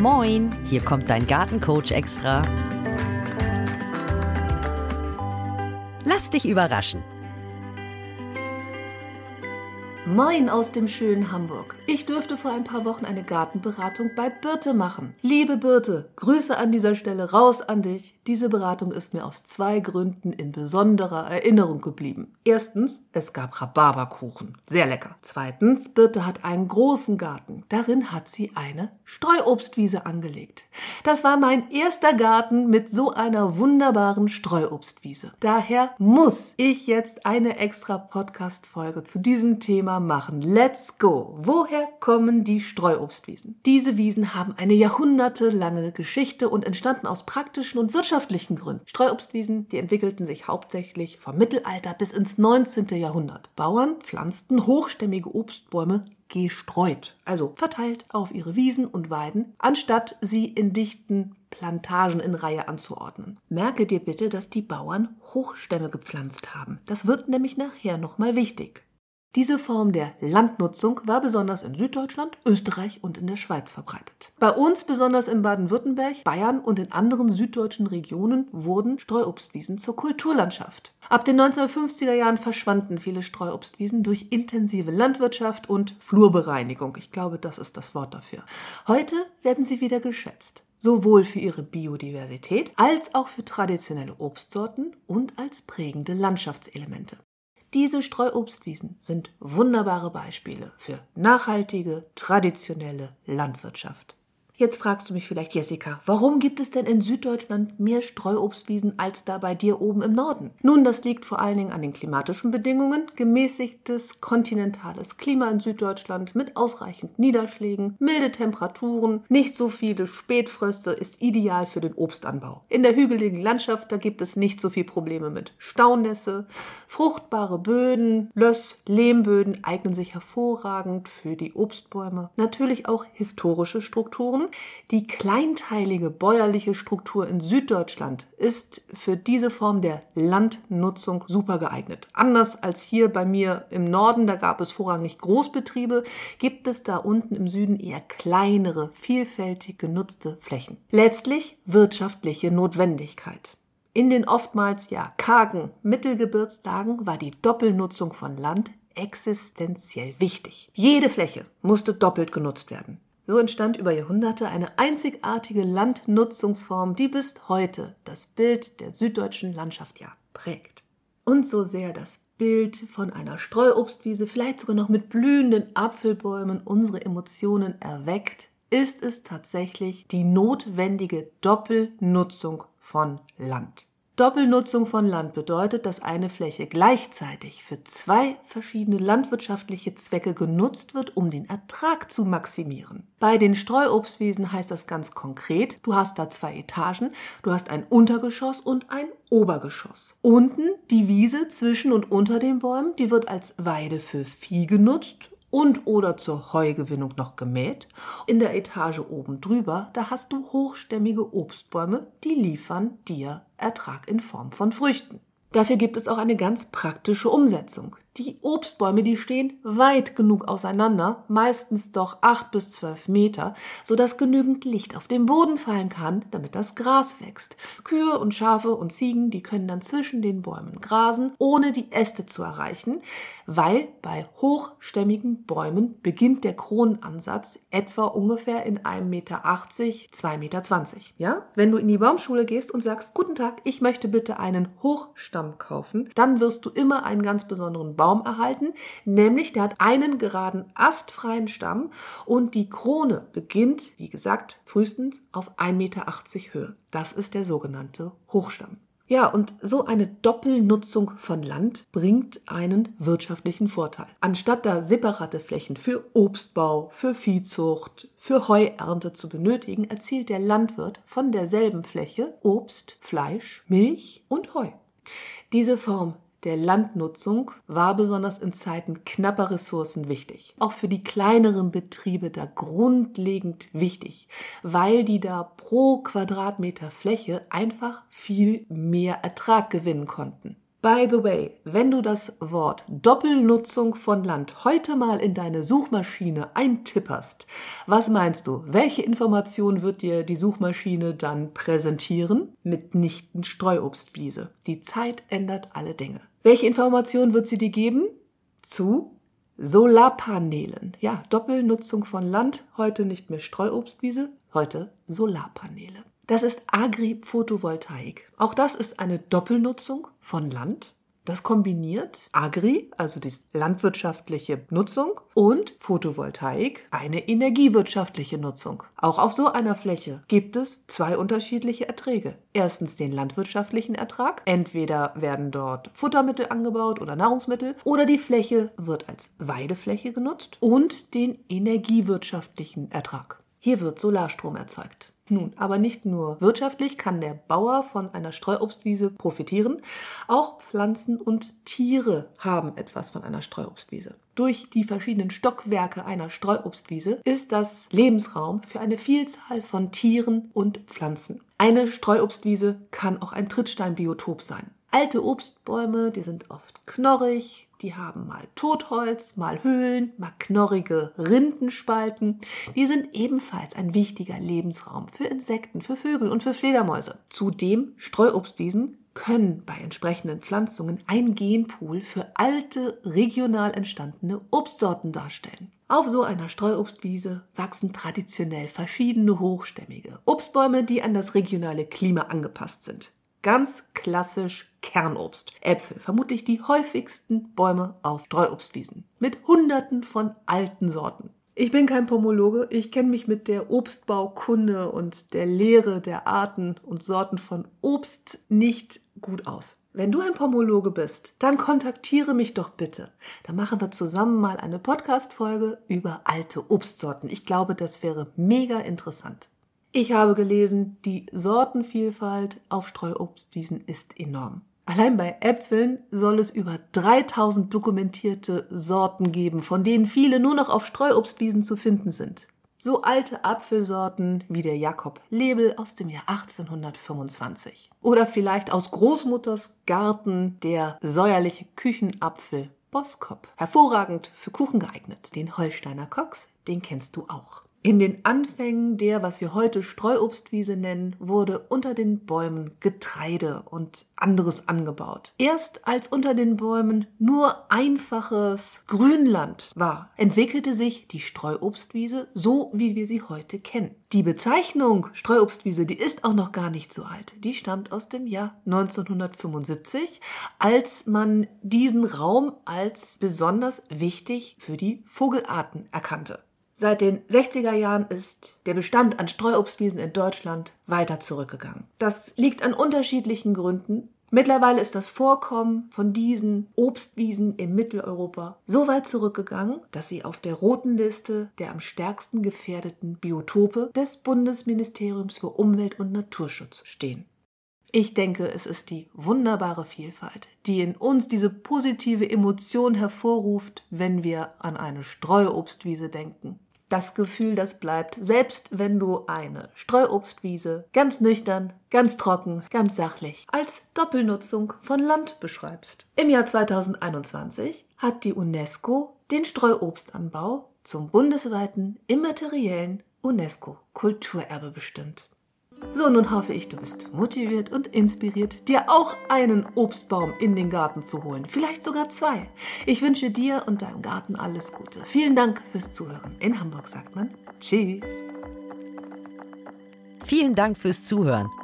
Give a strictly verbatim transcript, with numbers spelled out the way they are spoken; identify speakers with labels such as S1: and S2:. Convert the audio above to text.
S1: Moin, hier kommt dein Gartencoach extra. Lass dich überraschen.
S2: Moin aus dem schönen Hamburg. Ich durfte vor ein paar Wochen eine Gartenberatung bei Birte machen. Liebe Birte, Grüße an dieser Stelle raus an dich. Diese Beratung ist mir aus zwei Gründen in besonderer Erinnerung geblieben. Erstens, es gab Rhabarberkuchen. Sehr lecker. Zweitens, Birte hat einen großen Garten. Darin hat sie eine Streuobstwiese angelegt. Das war mein erster Garten mit so einer wunderbaren Streuobstwiese. Daher muss ich jetzt eine extra Podcast-Folge zu diesem Thema machen. Let's go! Woher kommen die Streuobstwiesen? Diese Wiesen haben eine jahrhundertelange Geschichte und entstanden aus praktischen und wirtschaftlichen Gründen. Streuobstwiesen, die entwickelten sich hauptsächlich vom Mittelalter bis ins neunzehnten Jahrhundert. Bauern pflanzten hochstämmige Obstbäume gestreut, also verteilt auf ihre Wiesen und Weiden, anstatt sie in dichten Plantagen in Reihe anzuordnen. Merke dir bitte, dass die Bauern Hochstämme gepflanzt haben. Das wird nämlich nachher nochmal wichtig. Diese Form der Landnutzung war besonders in Süddeutschland, Österreich und in der Schweiz verbreitet. Bei uns, besonders in Baden-Württemberg, Bayern und in anderen süddeutschen Regionen, wurden Streuobstwiesen zur Kulturlandschaft. Ab den neunzehnhundertfünfziger Jahren verschwanden viele Streuobstwiesen durch intensive Landwirtschaft und Flurbereinigung. Ich glaube, das ist das Wort dafür. Heute werden sie wieder geschätzt. Sowohl für ihre Biodiversität als auch für traditionelle Obstsorten und als prägende Landschaftselemente. Diese Streuobstwiesen sind wunderbare Beispiele für nachhaltige, traditionelle Landwirtschaft. Jetzt fragst du mich vielleicht, Jessica, warum gibt es denn in Süddeutschland mehr Streuobstwiesen als da bei dir oben im Norden? Nun, das liegt vor allen Dingen an den klimatischen Bedingungen. Gemäßigtes, kontinentales Klima in Süddeutschland mit ausreichend Niederschlägen, milde Temperaturen, nicht so viele Spätfröste ist ideal für den Obstanbau. In der hügeligen Landschaft, da gibt es nicht so viele Probleme mit Staunässe. Fruchtbare Böden, Löss-, Lehmböden eignen sich hervorragend für die Obstbäume. Natürlich auch historische Strukturen. Die kleinteilige bäuerliche Struktur in Süddeutschland ist für diese Form der Landnutzung super geeignet. Anders als hier bei mir im Norden, da gab es vorrangig Großbetriebe, gibt es da unten im Süden eher kleinere, vielfältig genutzte Flächen. Letztlich wirtschaftliche Notwendigkeit. In den oftmals ja kargen Mittelgebirgslagen war die Doppelnutzung von Land existenziell wichtig. Jede Fläche musste doppelt genutzt werden. So entstand über Jahrhunderte eine einzigartige Landnutzungsform, die bis heute das Bild der süddeutschen Landschaft ja prägt. Und so sehr das Bild von einer Streuobstwiese, vielleicht sogar noch mit blühenden Apfelbäumen, unsere Emotionen erweckt, ist es tatsächlich die notwendige Doppelnutzung von Land. Doppelnutzung von Land bedeutet, dass eine Fläche gleichzeitig für zwei verschiedene landwirtschaftliche Zwecke genutzt wird, um den Ertrag zu maximieren. Bei den Streuobstwiesen heißt das ganz konkret, du hast da zwei Etagen, du hast ein Untergeschoss und ein Obergeschoss. Unten die Wiese zwischen und unter den Bäumen, die wird als Weide für Vieh genutzt und oder zur Heugewinnung noch gemäht. In der Etage oben drüber, da hast du hochstämmige Obstbäume, die liefern dir Ertrag in Form von Früchten. Dafür gibt es auch eine ganz praktische Umsetzung. Die Obstbäume, die stehen weit genug auseinander, meistens doch acht bis zwölf Meter, sodass genügend Licht auf den Boden fallen kann, damit das Gras wächst. Kühe und Schafe und Ziegen, die können dann zwischen den Bäumen grasen, ohne die Äste zu erreichen, weil bei hochstämmigen Bäumen beginnt der Kronenansatz etwa ungefähr in ein Meter achtzig, zwei Meter zwanzig. Ja? Wenn du in die Baumschule gehst und sagst, guten Tag, ich möchte bitte einen Hochstamm kaufen, dann wirst du immer einen ganz besonderen Baum erhalten, nämlich der hat einen geraden, astfreien Stamm und die Krone beginnt, wie gesagt, frühestens auf ein Meter achtzig Höhe. Das ist der sogenannte Hochstamm. Ja, und so eine Doppelnutzung von Land bringt einen wirtschaftlichen Vorteil. Anstatt da separate Flächen für Obstbau, für Viehzucht, für Heuernte zu benötigen, erzielt der Landwirt von derselben Fläche Obst, Fleisch, Milch und Heu. Diese Form der Landnutzung war besonders in Zeiten knapper Ressourcen wichtig. Auch für die kleineren Betriebe da grundlegend wichtig, weil die da pro Quadratmeter Fläche einfach viel mehr Ertrag gewinnen konnten. By the way, wenn du das Wort Doppelnutzung von Land heute mal in deine Suchmaschine eintipperst, was meinst du, welche Information wird dir die Suchmaschine dann präsentieren? Mitnichten Streuobstwiese. Die Zeit ändert alle Dinge. Welche Information wird sie dir geben? Zu Solarpanelen. Ja, Doppelnutzung von Land, heute nicht mehr Streuobstwiese, heute Solarpaneele. Das ist Agri-Photovoltaik. Auch das ist eine Doppelnutzung von Land. Das kombiniert Agri, also die landwirtschaftliche Nutzung, und Photovoltaik, eine energiewirtschaftliche Nutzung. Auch auf so einer Fläche gibt es zwei unterschiedliche Erträge. Erstens den landwirtschaftlichen Ertrag. Entweder werden dort Futtermittel angebaut oder Nahrungsmittel, oder die Fläche wird als Weidefläche genutzt, und den energiewirtschaftlichen Ertrag. Hier wird Solarstrom erzeugt. Nun, aber nicht nur wirtschaftlich kann der Bauer von einer Streuobstwiese profitieren, auch Pflanzen und Tiere haben etwas von einer Streuobstwiese. Durch die verschiedenen Stockwerke einer Streuobstwiese ist das Lebensraum für eine Vielzahl von Tieren und Pflanzen. Eine Streuobstwiese kann auch ein Trittsteinbiotop sein. Alte Obstbäume, die sind oft knorrig, die haben mal Totholz, mal Höhlen, mal knorrige Rindenspalten. Die sind ebenfalls ein wichtiger Lebensraum für Insekten, für Vögel und für Fledermäuse. Zudem Streuobstwiesen können bei entsprechenden Pflanzungen ein Genpool für alte, regional entstandene Obstsorten darstellen. Auf so einer Streuobstwiese wachsen traditionell verschiedene hochstämmige Obstbäume, die an das regionale Klima angepasst sind. Ganz klassisch Kernobst. Äpfel, vermutlich die häufigsten Bäume auf Streuobstwiesen. Mit hunderten von alten Sorten. Ich bin kein Pomologe, ich kenne mich mit der Obstbaukunde und der Lehre der Arten und Sorten von Obst nicht gut aus. Wenn du ein Pomologe bist, dann kontaktiere mich doch bitte. Dann machen wir zusammen mal eine Podcast-Folge über alte Obstsorten. Ich glaube, das wäre mega interessant. Ich habe gelesen, die Sortenvielfalt auf Streuobstwiesen ist enorm. Allein bei Äpfeln soll es über dreitausend dokumentierte Sorten geben, von denen viele nur noch auf Streuobstwiesen zu finden sind. So alte Apfelsorten wie der Jakob Lebel aus dem Jahr achtzehnhundertfünfundzwanzig. Oder vielleicht aus Großmutters Garten der säuerliche Küchenapfel Boskop. Hervorragend für Kuchen geeignet. Den Holsteiner Koks, den kennst du auch. In den Anfängen der, was wir heute Streuobstwiese nennen, wurde unter den Bäumen Getreide und anderes angebaut. Erst als unter den Bäumen nur einfaches Grünland war, entwickelte sich die Streuobstwiese so, wie wir sie heute kennen. Die Bezeichnung Streuobstwiese, die ist auch noch gar nicht so alt. Die stammt aus dem Jahr neunzehnhundertfünfundsiebzig, als man diesen Raum als besonders wichtig für die Vogelarten erkannte. Seit den sechziger Jahren ist der Bestand an Streuobstwiesen in Deutschland weiter zurückgegangen. Das liegt an unterschiedlichen Gründen. Mittlerweile ist das Vorkommen von diesen Obstwiesen in Mitteleuropa so weit zurückgegangen, dass sie auf der roten Liste der am stärksten gefährdeten Biotope des Bundesministeriums für Umwelt und Naturschutz stehen. Ich denke, es ist die wunderbare Vielfalt, die in uns diese positive Emotion hervorruft, wenn wir an eine Streuobstwiese denken. Das Gefühl, das bleibt, selbst wenn du eine Streuobstwiese ganz nüchtern, ganz trocken, ganz sachlich als Doppelnutzung von Land beschreibst. Im Jahr zweitausendeinundzwanzig hat die UNESCO den Streuobstanbau zum bundesweiten immateriellen UNESCO-Kulturerbe bestimmt. So, nun hoffe ich, du bist motiviert und inspiriert, dir auch einen Obstbaum in den Garten zu holen. Vielleicht sogar zwei. Ich wünsche dir und deinem Garten alles Gute. Vielen Dank fürs Zuhören. In Hamburg sagt man Tschüss.
S1: Vielen Dank fürs Zuhören.